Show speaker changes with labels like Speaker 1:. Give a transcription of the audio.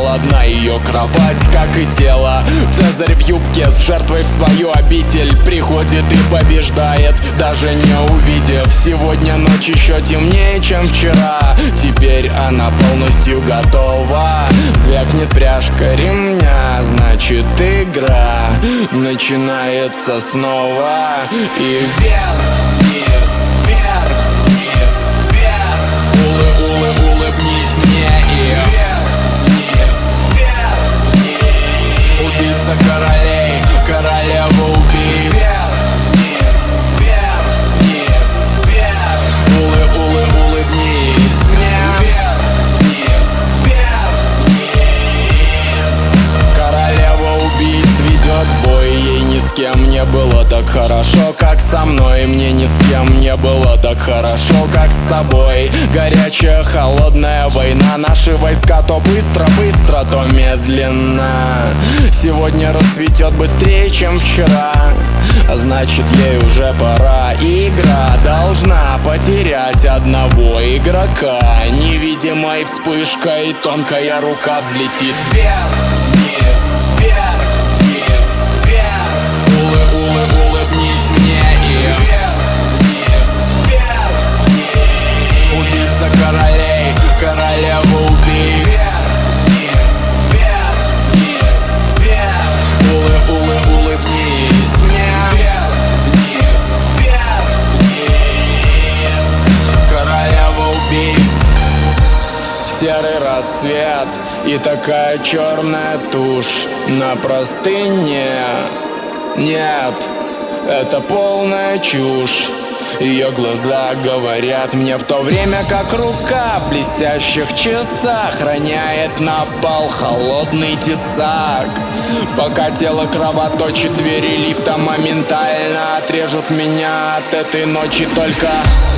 Speaker 1: холодна ее кровать, как и тело. Цезарь в юбке с жертвой в свою обитель приходит и побеждает, даже не увидев. Сегодня ночь еще темнее, чем вчера. Теперь она полностью готова. Звякнет пряжка ремня, значит игра начинается снова. И вверх-вниз, вверх-вниз, вверх. Улыбнись мне и вверх-вниз, вверх-вниз. Убийца королей, королева убийц. Вверх-вниз, вверх-вниз, вверх. Улыбнись мне. Вверх-вниз, вверх-вниз. Королева убийц ведет бой. Ей ни с кем не было так хорошо, как со мной. Мне ни с кем не было так хорошо, как с собой. Горячая, холодная война. Наши войска то быстро-быстро, то медленно. Сегодня расцветет быстрее, чем вчера, а значит ей уже пора. Игра должна потерять одного игрока. Невидимой вспышкой тонкая рука взлетит вверх-вниз, вверх-вниз, вверх. Улыбнись мне и вверх-вниз, вверх-вниз. Убийца королей, королева убийц. Вверх-вниз, вверх-вниз, вверх. Улыбнись мне. Вверх-вниз, вверх-вниз. Королева убийц. Серый рассвет и такая черная тушь на простыне. Нет, это полная чушь. Ее глаза говорят мне, в то время как рука в блестящих часах роняет на пол холодный тесак. Пока тело кровоточит, двери лифта моментально отрежут меня от этой ночи. Только